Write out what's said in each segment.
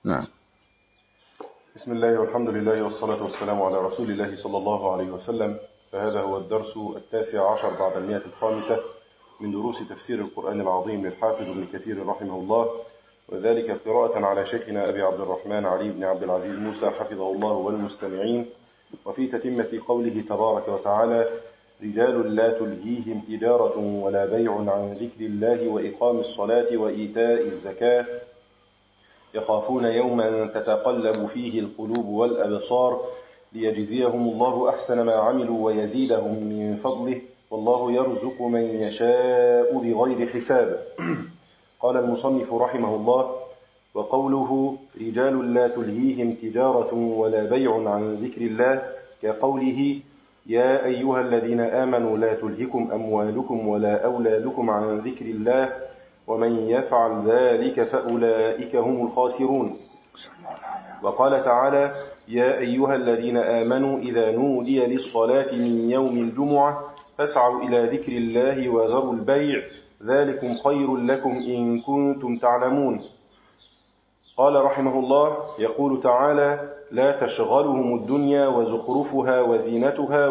نعم. بسم الله والحمد لله والصلاة والسلام على رسول الله صلى الله عليه وسلم. فهذا هو الدرس 19 بعد 105 من دروس تفسير القرآن العظيم للحافظ ابن كثير رحمه الله، وذلك قراءة على شيخنا أبي عبد الرحمن علي بن عبد العزيز موسى حفظه الله والمستمعين، وفي تتمة قوله تبارك وتعالى: رجال لا تلهيهم تجارة ولا بيع عن ذكر الله وإقام الصلاة وإيتاء الزكاة يخافون يوما تتقلب فيه القلوب والأبصار ليجزيهم الله أحسن ما عملوا ويزيدهم من فضله والله يرزق من يشاء بغير حساب. قال المصنف رحمه الله: وقوله رجال لا تلهيهم تجارة ولا بيع عن ذكر الله كقوله: يا أيها الذين آمنوا لا تلهكم أموالكم ولا أولادكم عن ذكر الله ومن يفعل ذلك فأولئك هم الخاسرون. وقال تعالى: يا أيها الذين آمنوا إذا نودي للصلاة من يوم الجمعة فاسعوا إلى ذكر الله وذروا البيع ذلكم خير لكم إن كنتم تعلمون. قال رحمه الله: يقول تعالى: لا تشغلهم الدنيا وزخرفها وزينتها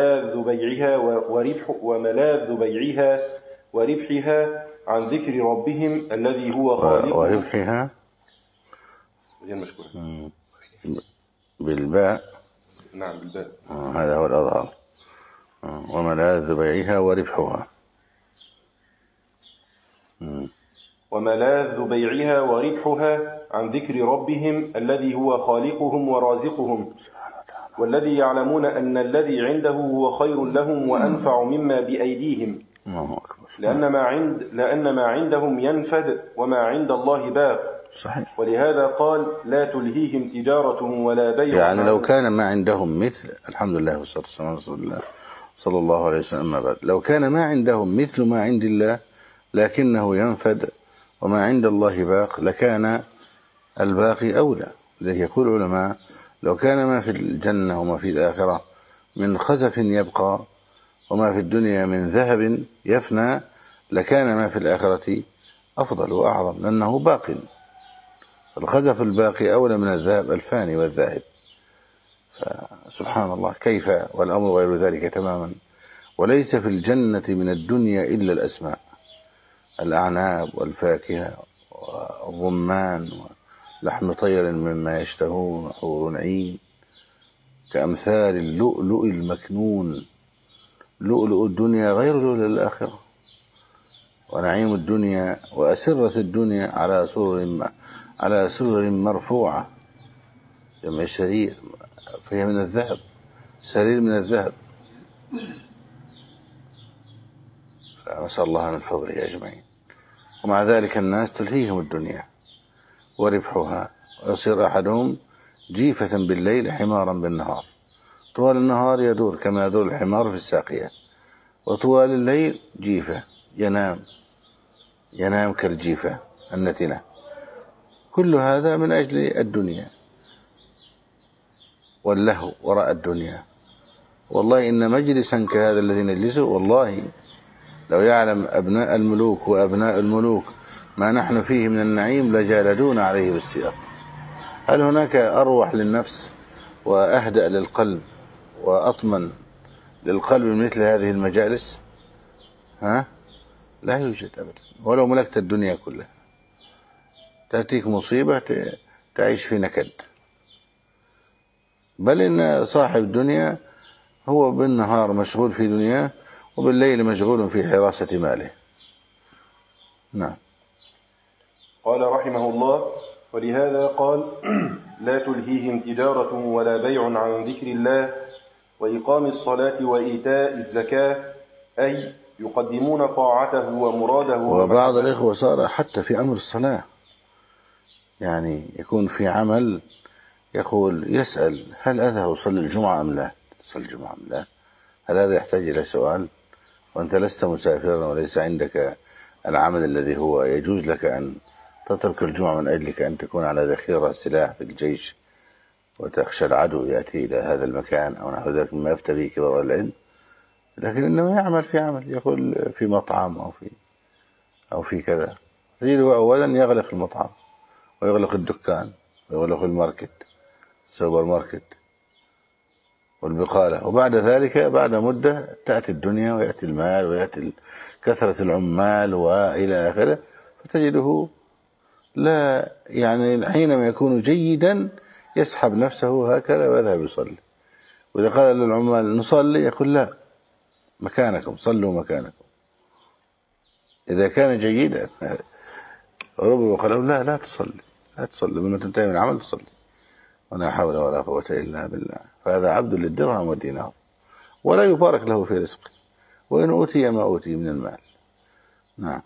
وملاذ بيعها وربحها عن ذكر ربهم الذي هو خالقهم. وربحها بالباء. نعم بالباء. هذا هو الأظهر. وملاذ بيعها وربحها. وملاذ بيعها وربحها عن ذكر ربهم الذي هو خالقهم ورازقهم، والذي يعلمون أن الذي عنده هو خير لهم وأنفع مما بأيديهم، لأن ما عندهم ينفد وما عند الله باق. صحيح. ولهذا قال: لا تلهيهم تجارة ولا بيع. يعني لو كان ما عندهم مثل، الحمد لله والصلاة والسلام على رسول الله صلى الله عليه وسلم، ما بعد، لو كان ما عندهم مثل ما عند الله لكنه ينفد وما عند الله باق لكان الباقي أولى. لذلك يقول العلماء: لو كان ما في الجنة وما في الآخرة من خزف يبقى وما في الدنيا من ذهب يفنى لكان ما في الآخرة أفضل وأعظم، لأنه باق. الخزف الباقي أولى من الذهب الفاني والذاهب. فسبحان الله كيف والأمر غير ذلك تماما. وليس في الجنة من الدنيا إلا الأسماء: الأعناب والفاكهة والرمان ولحم طير مما يشتهون وحور عين كأمثال اللؤلؤ المكنون. لؤلؤ الدنيا غير لؤلؤ الآخرة. ونعيم الدنيا وأسرة الدنيا على سرر مرفوعة، جمع سرير، فهي من الذهب، سرير من الذهب. فنسأل الله من فضله أجمعين. ومع ذلك الناس تلهيهم الدنيا وربحها، ويصير أحدهم جيفة بالليل حمارا بالنهار. طوال النهار يدور كما يدور الحمار في الساقية، وطوال الليل جيفة، ينام كالجيفة النتنة. كل هذا من أجل الدنيا واللهو وراء الدنيا. والله إن مجلسا كهذا الذي نجلسه، والله لو يعلم أبناء الملوك وأبناء الملوك ما نحن فيه من النعيم لجالدون عليه بالسياط. هل هناك أروح للنفس وأهدأ للقلب وأطمن للقلب من مثل هذه المجالس؟ لا يوجد أبدا. ولو ملكت الدنيا كلها تأتيك مصيبة تعيش في نكد. بل إن صاحب الدنيا هو بالنهار مشغول في دنياه وبالليل مشغول في حراسة ماله. نعم. قال رحمه الله: ولهذا قال: لا تلهيهم تجارة ولا بيع عن ذكر الله وإقام الصلاة وإيتاء الزكاة، أي يقدمون طاعته ومراده. وبعض الإخوة صار حتى في أمر الصلاة، يعني يكون في عمل يقول يسأل: هل أذهب أصلي الجمعة أم لا؟ تصلي الجمعة أم لا؟ هل هذا يحتاج إلى سؤال؟ وأنت لست مسافرا وليس عندك العمل الذي هو يجوز لك أن تترك الجمعة من أجلك أن تكون على ذخيرة سلاح في الجيش وتخشى العدو يأتي إلى هذا المكان أو نحو ذلك مما يفتى به كبار العلم. لكن إنما يعمل في عمل، يقول في مطعم أو في كذا، تجده أولا يغلق المطعم ويغلق الدكان ويغلق الماركت، السوبر ماركت والبقالة. وبعد ذلك بعد مدة تأتي الدنيا ويأتي المال ويأتي كثرة العمال وإلى آخره، فتجده لا يعني حينما يكون جيدا يسحب نفسه هكذا ويذهب يصلي. وإذا قال للعمال نصلي يقول لا، مكانكم، صلوا مكانكم. إذا كان جيدا ربما قال لا تصلي، لا تصلي، لما تنتهي من العمل تصلي. ولا حول ولا قوة إلا بالله. فهذا عبد للدرهم والدينار، ولا يبارك له في رزقه، وإن أوتي ما أوتي من المال. نعم.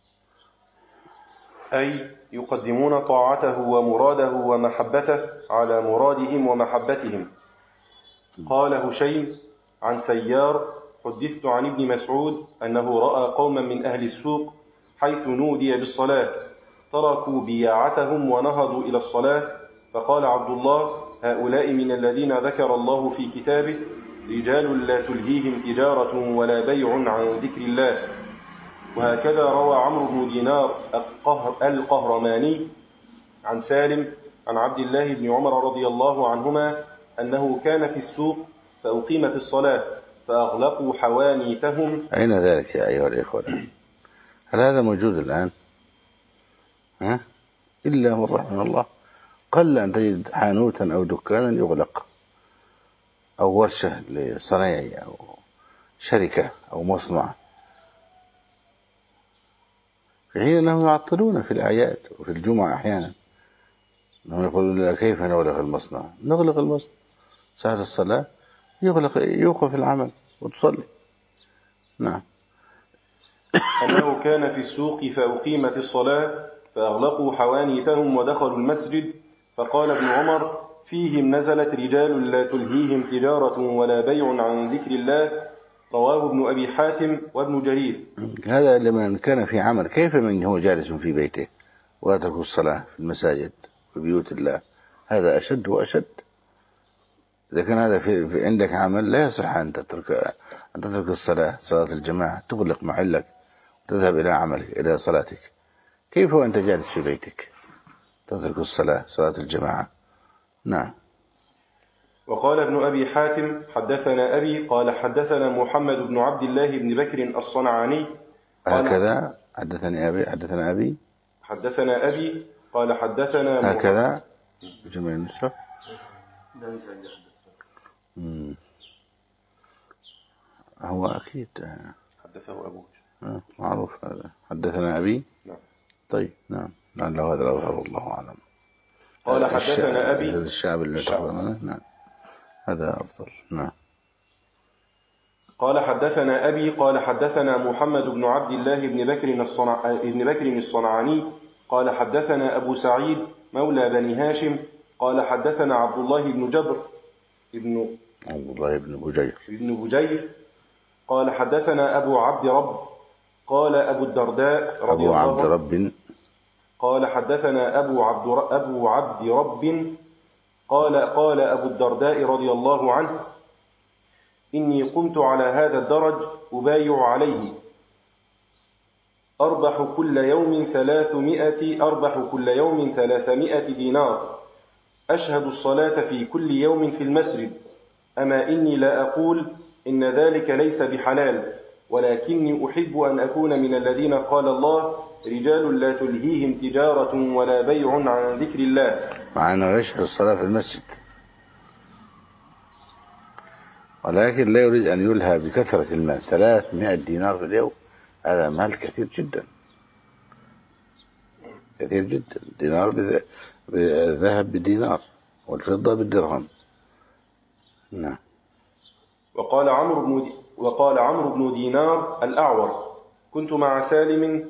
أي يقدمون طاعته ومراده ومحبته على مرادهم ومحبتهم. قال هشيم عن سيار: حدثت عن ابن مسعود أنه رأى قوما من أهل السوق حيث نودي بالصلاة تركوا بياعتهم ونهضوا إلى الصلاة، فقال عبد الله: هؤلاء من الذين ذكر الله في كتابه رجال لا تلهيهم تجارة ولا بيع عن ذكر الله. وهكذا روى عمرو بن دينار القهرماني عن سالم عن عبد الله بن عمر رضي الله عنهما أنه كان في السوق فأقيمت الصلاة فأغلقوا حوانيتهم. أين ذلك يا أيها الإخوة؟ هل هذا موجود الآن؟ إلا من رحم الله. قل أن تجد حانوتا أو دكانا يغلق، أو ورشة لصنايعي أو شركة أو مصنع، في حين أنهم يعطلون في الأعياد وفي الجمعة أحيانا. أنهم يقولون كيف نغلق المصنع؟ نغلق المصنع ساعة الصلاة يوقف العمل وتصلي. نعم. أنه كان في السوق فأقيمت الصلاة فأغلقوا حوانيتهم ودخلوا المسجد، فقال ابن عمر: فيهم نزلت رجال لا تلهيهم تجارة ولا بيع عن ذكر الله. رواه ابن أبي حاتم وابن جرير. هذا لمن كان في عمل. كيف من هو جالس في بيته ويترك الصلاة في المساجد وبيوت الله؟ هذا أشد وأشد. إذا كان هذا في عندك عمل لا يصح أن تترك الصلاة، صلاة الجماعة، تغلق محلك وتذهب إلى عملك إلى صلاتك. كيف وأنت جالس في بيتك تترك الصلاة، صلاة الجماعة؟ نعم. وقال ابن أبي حاتم: حدثنا أبي قال حدثنا محمد بن عبد الله بن بكر الصنعاني. هكذا حدثنا أبي قال حدثنا هكذا جمع النسخة. هو أكيد حدثه أبوه معروف هذا. حدثنا أبي. نعم. طيب نعم، لعله هذا الأظهر والله أعلم. قال حدثنا أبي. هذا الشعب اللي تقرأنا. نعم هذا أفضل. نعم. قال حدثنا أبي قال حدثنا محمد بن عبد الله بن بكر الصنعاني قال حدثنا أبو سعيد مولى بني هاشم قال حدثنا عبد الله بن جبر بن بجير قال حدثنا أبو عبد رب قال أبو الدرداء رضي الله عنه قال حدثنا أبو عبد رب قال أبو الدرداء رضي الله عنه: إني قمت على هذا الدرج أبايع عليه أربح كل يوم 300 دينار، أشهد الصلاة في كل يوم في المسجد. أما إني لا أقول إن ذلك ليس بحلال، ولكني أحب أن أكون من الذين قال الله: رجال لا تلهيهم تجارة ولا بيع عن ذكر الله. مع أنه يشهد الصلاة في المسجد، ولكن لا يريد أن يلهى بكثرة المال. 300 دينار في اليوم هذا مال كثير جدا، كثير جدا. دينار بالذهب بدينار والفضة بالدرهم. نعم. وقال عمرو بن دينار الأعور: كنت مع سالم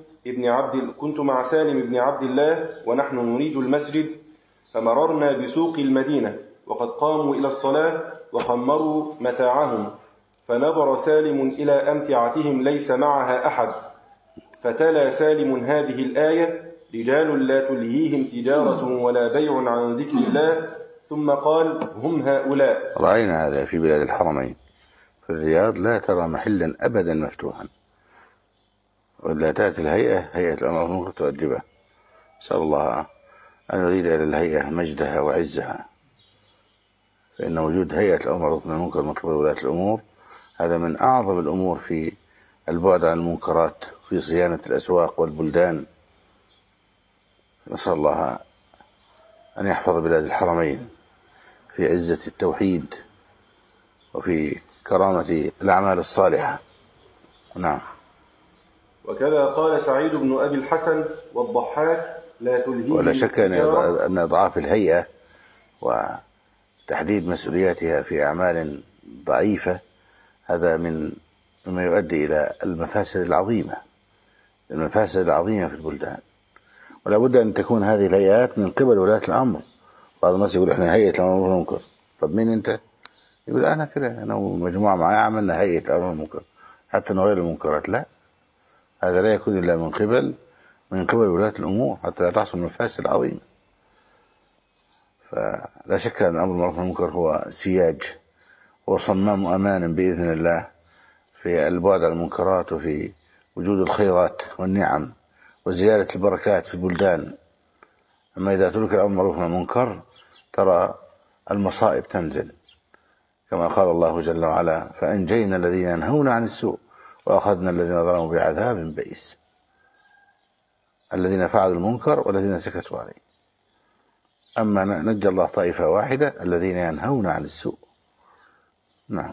بن عبد الله ونحن نريد المسجد، فمررنا بسوق المدينة وقد قاموا إلى الصلاة وخمروا متاعهم، فنظر سالم إلى أمتعتهم ليس معها أحد، فتلا سالم هذه الآية: رجال لا تلهيهم تجارة ولا بيع عن ذكر الله، ثم قال: هم هؤلاء. رأينا هذا في بلاد الحرمين. في الرياض لا ترى محلا أبدا مفتوحا، ولا تأتي هيئة الأمر المنكر تؤدبه. نسأل الله أن يريد إلى الهيئة مجدها وعزها، فإن وجود هيئة الأمر بالمعروف والنهي عن المنكر من قبل ولاة الأمور هذا من أعظم الأمور في البعد عن المنكرات، في صيانة الأسواق والبلدان. نسأل الله أن يحفظ بلاد الحرمين في عزة التوحيد وفي كرامة الأعمال الصالحة. نعم. وكذا قال سعيد بن أبي الحسن والضحاك: لا تلهيه ولا شك التجارة. أن إضعاف الهيئة وتحديد مسؤولياتها في أعمال ضعيفة هذا مما يؤدي إلى المفاسد العظيمة في البلدان. ولا بد أن تكون هذه الهيئات من قبل ولاة الأمر. بعض الناس يقول إحنا هيئة الأمر والمنكر. طب مين أنت؟ يقول أنا كده، أنا ومجموعة معايا عملنا هيئة الأمر والمنكر حتى نغير المنكرات. لا، هذا لا يكون إلا من قبل ولاة الأمور حتى لا تحصل مفاسد عظيمة. فلا شك أن الأمر بالمعروف والنهي عن المنكر هو سياج وصمام أمان بإذن الله في البعد عن المنكرات وفي وجود الخيرات والنعم وزيادة البركات في البلدان. أما إذا ترك الأمر بالمعروف والنهي عن المنكر ترى المصائب تنزل، كما قال الله جل وعلا: فأنجينا الذين ينهون عن السوء وأخذنا الذين ظلموا بعذاب بئيس. الذين فعلوا المنكر والذين سكتوا عليه. أما نجى الله طائفة واحدة، الذين ينهون عن السوء. نعم.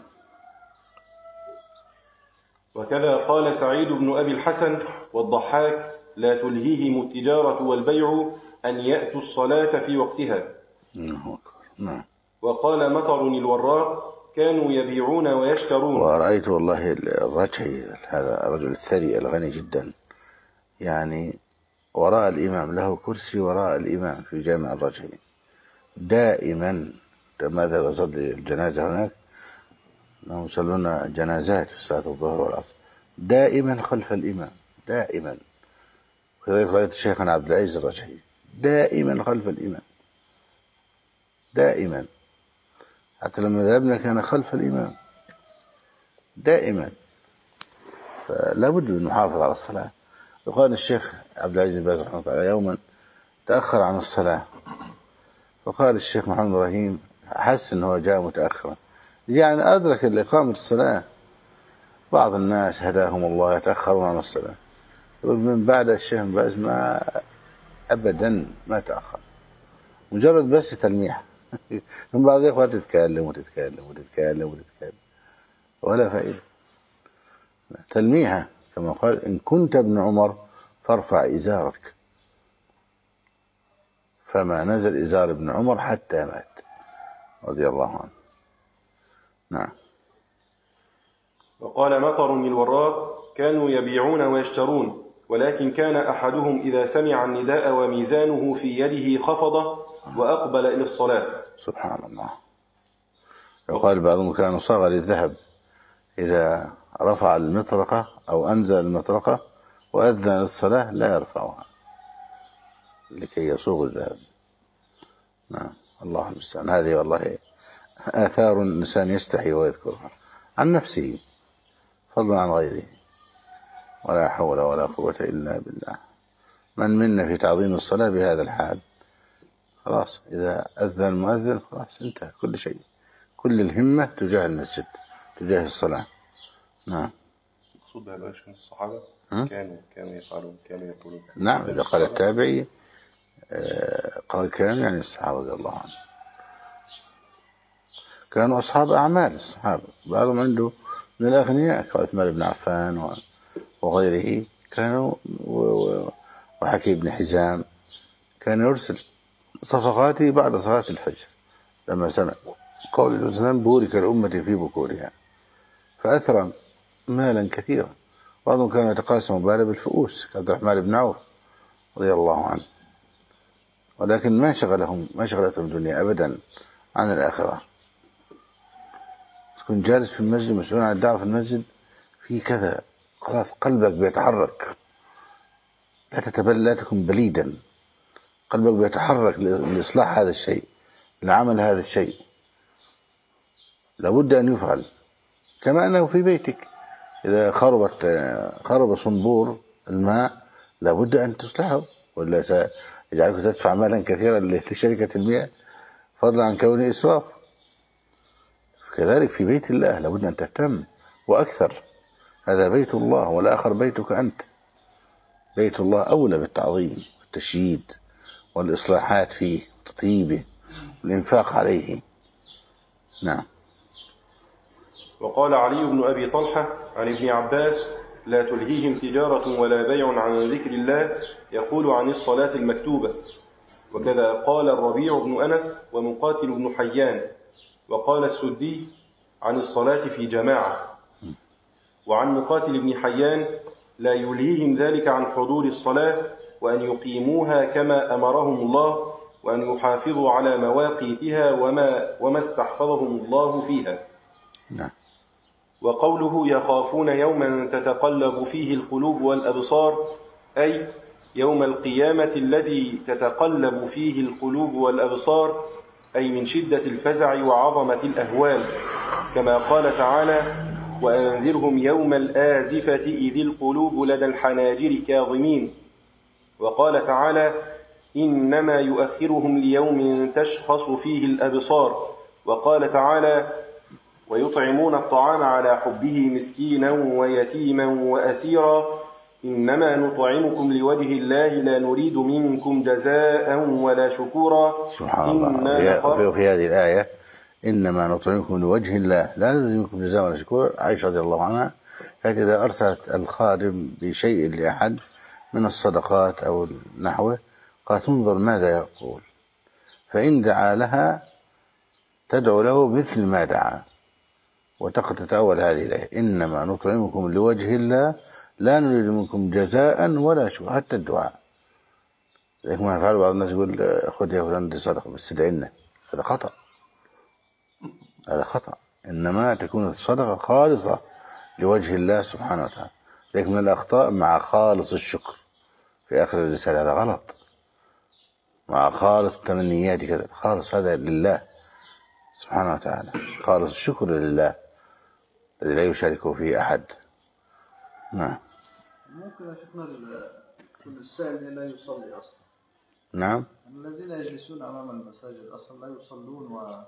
وكذا قال سعيد بن أبي الحسن والضحاك: لا تلهيهم التجارة والبيع أن يأتوا الصلاة في وقتها. نعم. وقال مطر الوراق: كانوا يبيعون ويشترون. ورأيت والله الرجحي هذا الرجل الثري الغني جدا، يعني وراء الإمام، له كرسي وراء الإمام في جامع الرجحي دائما. لما ذهب أصلي الجنازة هناك، أنهم يصلون جنازات في صلاة الظهر والعصر، دائما خلف الإمام دائما. وكذلك رأيت شيخنا عبد العزيز الرجحي دائما خلف الإمام دائما، حتى لما ذهبنا كان خلف الإمام دائما. فلا بد من المحافظة على الصلاة. وقال الشيخ عبد العزيز بن باز رحمه الله تعالى يوما تأخر عن الصلاة، فقال الشيخ محمد إبراهيم حس أنه جاء متأخرا، يعني أدرك إقامة الصلاة. بعض الناس هداهم الله يتأخرون عن الصلاة، يقول من بعد الشيخ بن باز ما أبدا ما تأخر، مجرد بس تلميح. من بعض الإخوة تتكلم ولا فائدة. تلميحة، كما قال: إن كنت ابن عمر فارفع إزارك، فما نزل إزار ابن عمر حتى مات رضي الله عنه. نعم. وقال مطر الوراق: كانوا يبيعون ويشترون، ولكن كان أحدهم إذا سمع النداء وميزانه في يده خفض وأقبل إلى الصلاة. سبحان الله. يقال بعضهم كان صاغ للذهب، إذا رفع المطرقة أو أنزل المطرقة وأذن للصلاة لا يرفعها لكي يصوغ الذهب. نعم. الله المستعان. هذه والله آثار الإنسان يستحي ويذكرها عن نفسه فضلا عن غيره. ولا حول ولا قوة إلا بالله. من منا في تعظيم الصلاة بهذا الحال؟ خلاص، إذا أذن المؤذن خلاص انتهى كل شيء، كل الهمة تجاه المسجد، تجاه الصلاة. نعم. مقصود بها الوجه من الصحابة كانوا يفعلون، كانوا يقولون. نعم. إذا قال التابعي قال كان، يعني الصحابة رضي الله عنهم كانوا أصحاب أعمال. الصحابة بعضهم عنده من الأغنياء كعثمان بن عفان وغيره، كانوا وحكيم بن حزام كان يرسل صفقاته بعد صلاة الفجر لما سمع قول الإسلام: بورك الأمة في بكورها، فأثرى مالا كثيرا. بعضهم كانوا يتقاسموا ماله بالفؤوس كعبد الرحمن بن عوف رضي الله عنه، ولكن ما شغلتهم الدنيا أبدا عن الآخرة. تكون جالس في المسجد مسؤول عن الدعوة في المسجد، في كذا خلاص قلبك بيتحرك، لا تكن بليدا، قلبك بيتحرك لإصلاح هذا الشيء، لعمل هذا الشيء، لابد أن يفعل. كما أنه في بيتك إذا خرب صنبور الماء لابد أن تصلحه، ولا سيجعلك تدفع مالا كثيرا لشركة المياه، فضلا عن كونه إسراف. كذلك في بيت الله لابد أن تهتم وأكثر. هذا بيت الله والآخر بيتك أنت. بيت الله أولى بالتعظيم والتشييد والإصلاحات فيه وتطيبه والإنفاق عليه. نعم. وقال علي بن أبي طلحة عن ابن عباس: لا تلهيهم تجارة ولا بيع عن ذكر الله، يقول عن الصلاة المكتوبة. وكذا قال الربيع بن أنس ومقاتل بن حيان. وقال السدي عن الصلاة في جماعة. وعن مقاتل بن حيان: لا يلهيهم ذلك عن حضور الصلاة وأن يقيموها كما أمرهم الله، وأن يحافظوا على مواقيتها وما استحفظهم الله فيها. نعم. وقوله: يخافون يوما تتقلب فيه القلوب والأبصار، أي يوم القيامة الذي تتقلب فيه القلوب والأبصار، أي من شدة الفزع وعظمة الأهوال، كما قال تعالى: وأنذرهم يوم الآزفة إذ القلوب لدى الحناجر كاظمين. وقال تعالى: إنما يؤخرهم ليوم تشخص فيه الأبصار. وقال تعالى: ويطعمون الطعام على حبه مسكينا ويتيما وأسيرا، إنما نطعمكم لوجه الله لا نريد منكم جزاء ولا شكورا. سبحان الله. في هذه الآية إنما نطعمكم لوجه الله لا نريد منكم جزاء ولا شكورا. عائشة رضي الله عنها كانت إذا أرسلت الخادم بشيء لأحد من الصدقات أو نحوه قالت: انظر ماذا يقول، فإن دعا لها تدعو له مثل ما دعا. وتتأول هذه الآية: إنما نطعمكم لوجه الله لا نريد منكم جزاء ولا شكورا، حتى الدعاء. لذلك ما يفعل بعض الناس يقول: خذ يا فلان دي صدقة بس ادعينا. هذا خطأ، هذا خطأ. إنما تكون الصدقة خالصة لوجه الله سبحانه وتعالى. لكن من الأخطاء مع خالص الشكر في آخر الرسالة، هذا غلط. مع خالص تمنياتي كذا، خالص هذا لله سبحانه وتعالى. خالص الشكر لله الذي لا يشاركه فيه أحد. نعم. ممكن يا شيخنا كل السائل لا يصلي أصلا. نعم. الذين يجلسون أمام المساجد أصلا لا يصلون،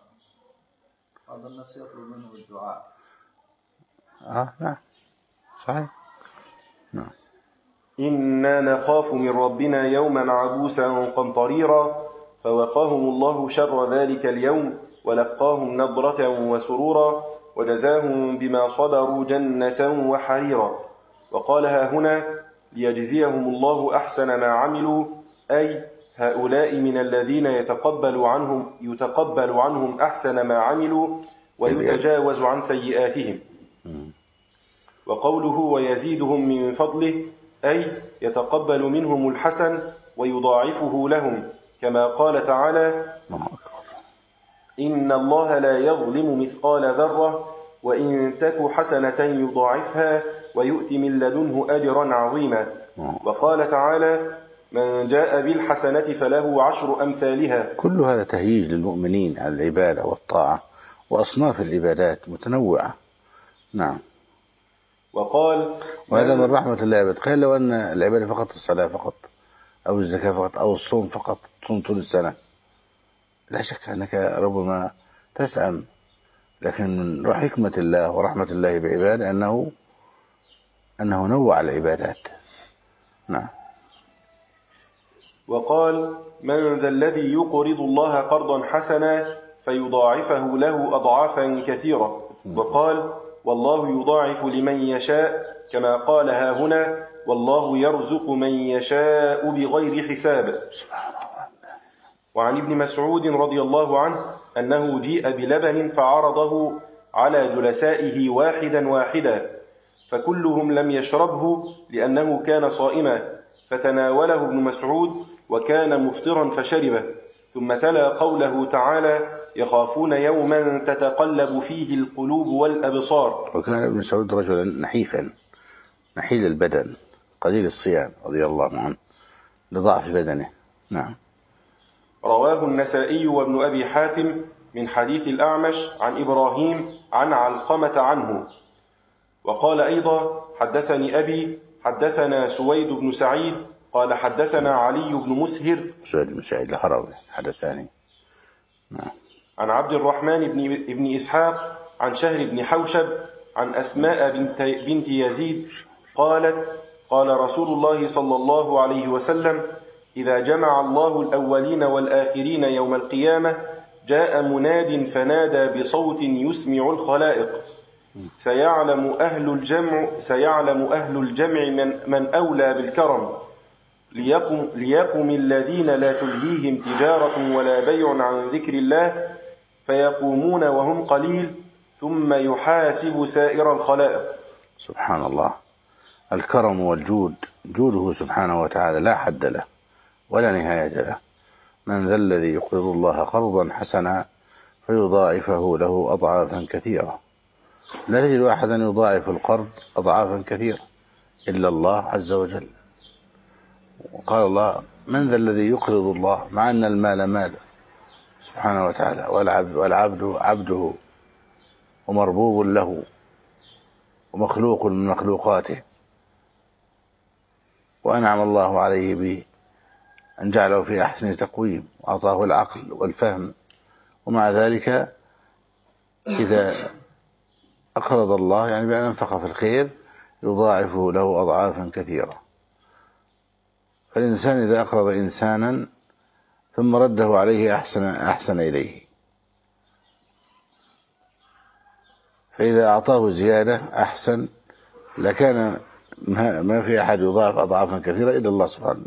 وبعض الناس يطلب منهم الدعاء. نعم صحيح. نعم. إنا نخاف من ربنا يوما عبوسا قمطريرا، فوقاهم الله شر ذلك اليوم ولقاهم نضرة وسرورا، وجزاهم بما صبروا جنة وحريرا. وقالها هنا ليجزيهم الله أحسن ما عملوا، أي هؤلاء من الذين يتقبل عنهم أحسن ما عملوا ويتجاوز عن سيئاتهم. وقوله ويزيدهم من فضله، أي يتقبل منهم الحسن ويضاعفه لهم، كما قال تعالى: إن الله لا يظلم مثقال ذرة وإن تك حسنة يضاعفها ويؤت من لدنه أجرا عظيما. وقال تعالى: من جاء بالحسنة فله 10 أمثالها. كل هذا تهييج للمؤمنين على العبادة والطاعة وأصناف العبادات متنوعة. نعم. وقال: وهذا من رحمة الله. تخيل لو أن العبادة فقط الصلاة فقط، أو الزكاة فقط، أو الصوم فقط، تصوم طول السنة، لا شك أنك ربما تسأم. لكن من حكمة الله ورحمة الله بعباده أنه نوع العبادات. نعم. وقال: من ذا الذي يقرض الله قرضا حسنا فيضاعفه له أضعافا كثيرة. وقال: والله يضاعف لمن يشاء، كما قال ها هنا: والله يرزق من يشاء بغير حساب. وعن ابن مسعود رضي الله عنه أنه جيء بلبن فعرضه على جلسائه واحدا واحدا، فكلهم لم يشربه لأنه كان صائما، فتناوله ابن مسعود وكان مفطرا فشربه، ثم تلا قوله تعالى: يخافون يوما تتقلب فيه القلوب والأبصار. وكان ابن مسعود رجلا نحيفا نحيل البدن قليل الصيام رضي الله عنه لضعف بدنه. نعم. رواه النسائي وابن أبي حاتم من حديث الأعمش عن إبراهيم عن علقمة عنه. وقال أيضا: حدثني أبي حدثنا سويد بن سعيد قال حدثنا علي بن مسهر سويد بن سعيد الهروي حدثاني. عن عبد الرحمن بن إسحاق عن شهر بن حوشب عن أسماء بنت يزيد قالت قال رسول الله صلى الله عليه وسلم إذا جمع الله الأولين والآخرين يوم القيامة جاء مناد فنادى بصوت يسمع الخلائق سيعلم أهل الجمع من أولى بالكرم ليقم الذين لا تلهيهم تجارة ولا بيع عن ذكر الله فيقومون وهم قليل ثم يحاسب سائر الخلائق. سبحان الله. الكرم والجود، جوده سبحانه وتعالى لا حد له ولا نهاية له. من ذا الذي يقرض الله قرضا حسنا فيضاعفه له أضعافا كثيرة. لا تجد أحدا يضاعف القرض أضعافا كثيرة إلا الله عز وجل. وقال الله من ذا الذي يقرض الله، مع أن المال ماله سبحانه وتعالى، والعبد عبده ومربوب له ومخلوق من مخلوقاته، وأنعم الله عليه به أن جعله في أحسن تقويم وأعطاه العقل والفهم، ومع ذلك إذا أقرض الله يعني بأن أنفق في الخير يضاعفه له أضعافا كثيرة. فالإنسان إذا أقرض إنسانا ثم رده عليه أحسن إليه، فإذا أعطاه زيادة أحسن لكان ما في أحد يضاعف أضعافا كثيرة إلا الله سبحانه،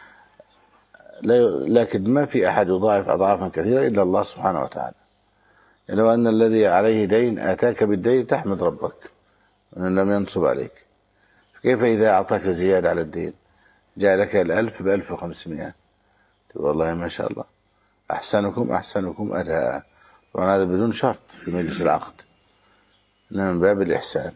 لكن ما في أحد يضاعف أضعافا كثيرة إلا الله سبحانه وتعالى. يعني لو أن الذي عليه دين أتاك بالدين تحمد ربك أن لم ينصب عليك، كيف إذا أعطاك زيادة على الدين جاء لك 1000 ب1500 تقول والله ما شاء الله أحسنكم أداء. طبعا هذا بدون شرط في مجلس العقد، إنما من باب الإحسان.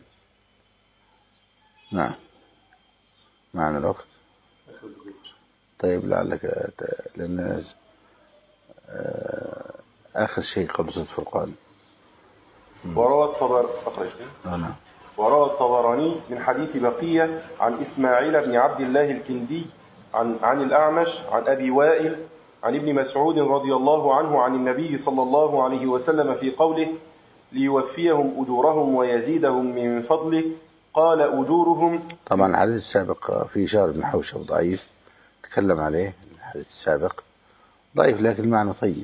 نعم معنا الوقت. طيب لعلك لأن آخر شيء قبل صوت فرقان. وروى الطبراني من حديث بقية عن إسماعيل بن عبد الله الكندي عن الأعمش عن أبي وائل عن ابن مسعود رضي الله عنه عن النبي صلى الله عليه وسلم في قوله ليوفيهم أجورهم ويزيدهم من فضله قال أجورهم. طبعا الحديث السابق في شهر بن حوشب ضعيف، تكلم عليه الحديث السابق ضعيف لكن المعنى طيب.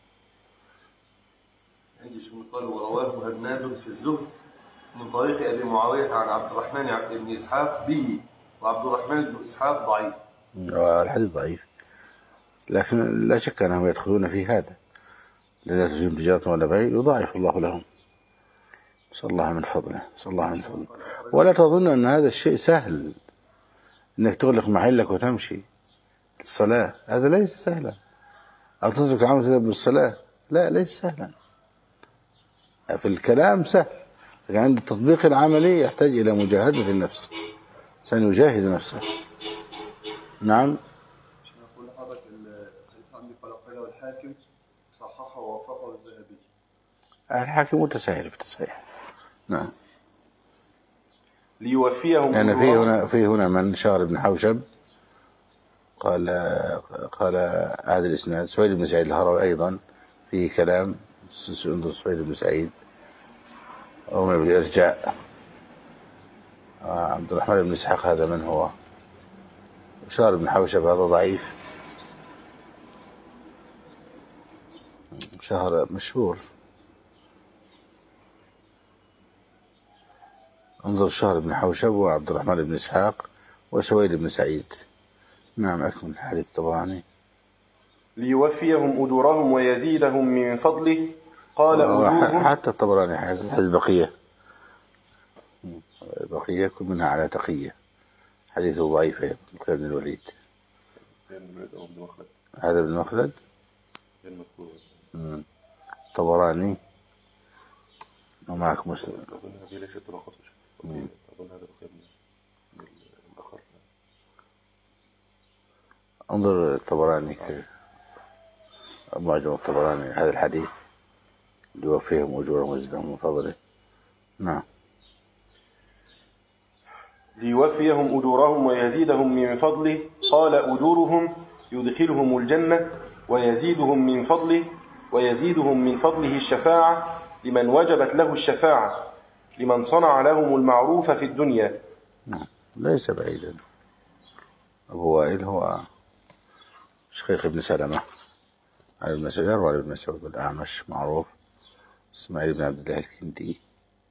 عندي شيخ قال ورواه هناد في الزهد من طريق أبي معاوية عن عبد الرحمن بن إسحاق به، وعبد الرحمن بن إسحاق ضعيف. الحديث ضعيف لكن لا شك أنهم يدخلون في هذا، لا تجيب تجارة ولا بيع يضاعف الله لهم. صلى الله من فضله. ولا تظن أن هذا الشيء سهل، أنك تغلق محلك وتمشي الصلاة، هذا ليس سهلا. أو تترك عمل تذهب بالصلاة، لا ليس سهلا. في الكلام سهل، لكن عند التطبيق العملي يحتاج إلى مجاهدة النفس، سنجاهد نفسه. نعم. نقول لحضرتك عندي قال والحاكم صححه ووافقه الذهبي. الحاكم متساهل في التصحيح. نعم. ليوفيهم يعني في هنا من شهر بن حوشب قال هذا الإسناد سويد بن سعيد الهروي أيضا في كلام سويد بن سعيد أو ما بالإرجاء. عبد الرحمن بن إسحاق هذا من هو؟ شهر بن حوشب هذا ضعيف، شهر مشهور. انظر شهر بن حوشب وعبد الرحمن بن إسحاق وسويد بن سعيد. نعم أكمل حديث الطبراني. ليوفيهم أجورهم ويزيدهم من فضله قال أجورهم. حتى الطبراني حديث البقية كل منها على تقية، حديثه ضعيف أيضا بن الوليد. هذا بن مخلد طبراني ومعك مسلم. أظن هذه ليست طلاقة أظن هذا الآخر. انظر الطبراني معجم الطبراني هذا الحديث ليوفيهم أجورهم ويزيدهم من فضله. نعم. ليوفيهم أجورهم ويزيدهم من فضله. قال أجورهم يدخلهم الجنة ويزيدهم من فضله الشفاعة لمن وجبت له الشفاعة لمن صنع لهم المعروف في الدنيا. ليس بعيدا. أبو وائل هو شقيق ابن سلمة على ابن مسعود وعلى ابن مسعود والأعمش معروف إسماعيل بن عبد الله الكندي.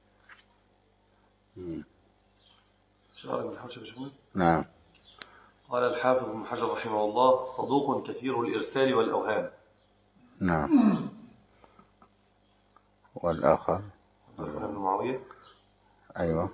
شعر من الحوشة بشكل. نعم. قال الحافظ ابن حجر رحمه الله: صدوق كثير الإرسال والأوهام. نعم. والآخر عبد الرحمن بن معاوية. أيوة.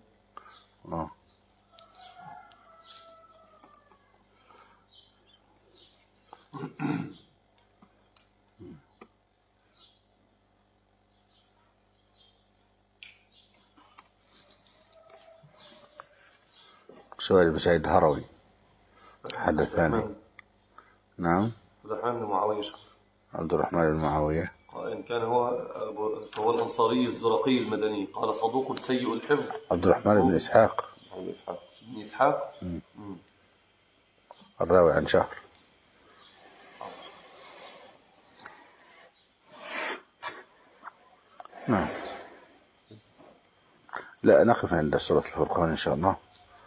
سؤال بن سعيد الهروي حدثني. نعم. عبد الرحمن بن معاوية. عبد الرحمن بن معاوية. إن كان فهو الأنصاري الزرقي المدني. قال صدوق سيء الحفظ. عبد الرحمن بن إسحاق. بن إسحاق. الراوي عن شهر. نعم. لا نقف عند سورة الفرقان إن شاء الله.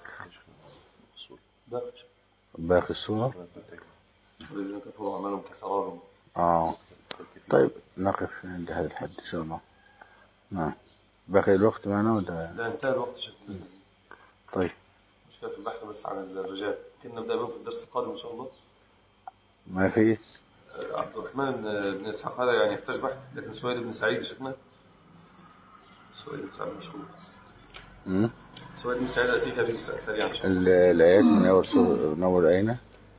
باقي السور. الذين كفروا أعمالهم كسراب. طيب نقف عند هذا الحد إن شاء الله. نعم. باقي الوقت معنا ولا؟ لا انتهى الوقت شكله. طيب. مشكلة في البحث بس عن الرجال. كنا نبدأ بهم في الدرس القادم إن شاء الله. ما في. عبد الرحمن بن إسحاق هذا يعني يحتاج بحث، لكن سهيل بن سعيد شكله. سهيل بن سعيد مشهور. سهيل بن سعيد أتيت به سريعا إن شاء الله. الآيات من أول أين؟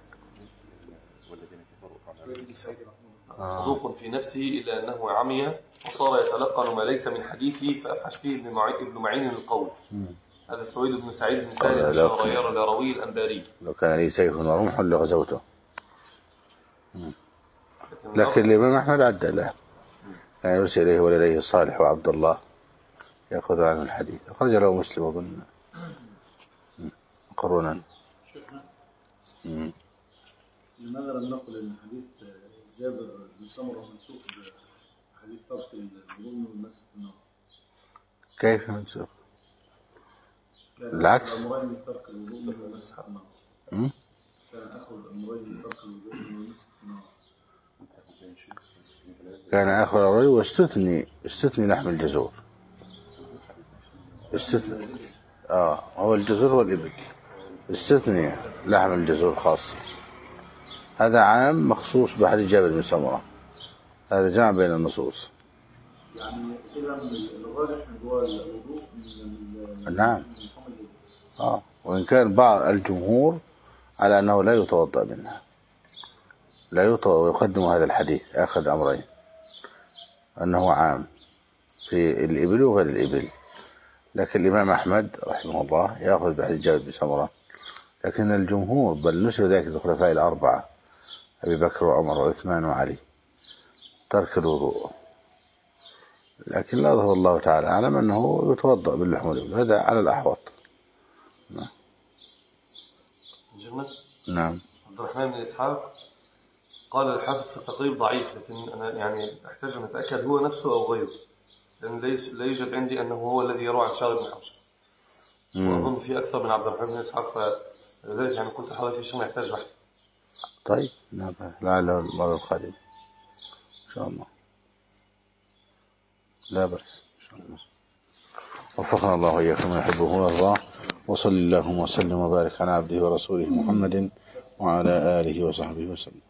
صدوق في نفسه إلا أنه عمي وصار يتلقن ما ليس من حديثه فأفحش فيه ابن معين القول. هذا سويد بن سعيد بن سالم الشهريار العروي الأنباري. لو كان لي سيف ورمح لغزوته. لكن الإمام أحمد عدى له، يعني يرسل إليه ولديه صالح وعبد الله يأخذ عنه الحديث. أخرج له مسلم أظن قرونا. لماذا لم نقل أن حديث جابر بن سمرة منسوخ بحديث ترك الوضوء والمسح في النار؟ كيف منسوخ؟ بالعكس. أمرين من ترك الوضوء والمسح في النار. كان آخر الأمرين من ترك الوضوء والمسح في النار. كان آخر الأمرين واستثني لحم الجزور. هو الجزور والإبل. استثني لحم الجزور خاصة. هذا عام مخصوص بحديث جابر بن سمرة. هذا جمع بين النصوص. يعني إذا الراجح هو الوضوء من نعم. وإن كان بعض الجمهور على أنه لا يتوضأ منها، لا يتوضأ، ويقدم هذا الحديث آخر الأمرين أنه عام في الإبل وغير الإبل. لكن الإمام أحمد رحمه الله يأخذ بحديث جابر بن سمرة، لكن الجمهور بل نسب ذلك الخلفاء الأربعة أبي بكر وعمر وعثمان وعلي ترك الوضوء. لكن لا ظهر الله تعالى أعلم أنه يتوضأ باللحم والإبل، هذا على الأحوط. نعم. عبد الرحمن بن إسحاق قال الحافظ في التقريب ضعيف، لكن أنا يعني أحتاج أن أتأكد هو نفسه أو غيره، لأن لا يوجد عندي أنه هو الذي يروى عن شارب بن حوشب، وأظن في أكثر من عبد الرحمن بن إسحاق، فلذلك يعني قلت حضرتك في شيء يحتاج بحث. طيب لعله المرة القادمة إن شاء الله. لا بأس إن شاء الله. وفقنا الله وإياكم يحبه ويرضاه. وصلى اللهم وسلم وبارك على عبده ورسوله محمد وعلى آله وصحبه وسلم.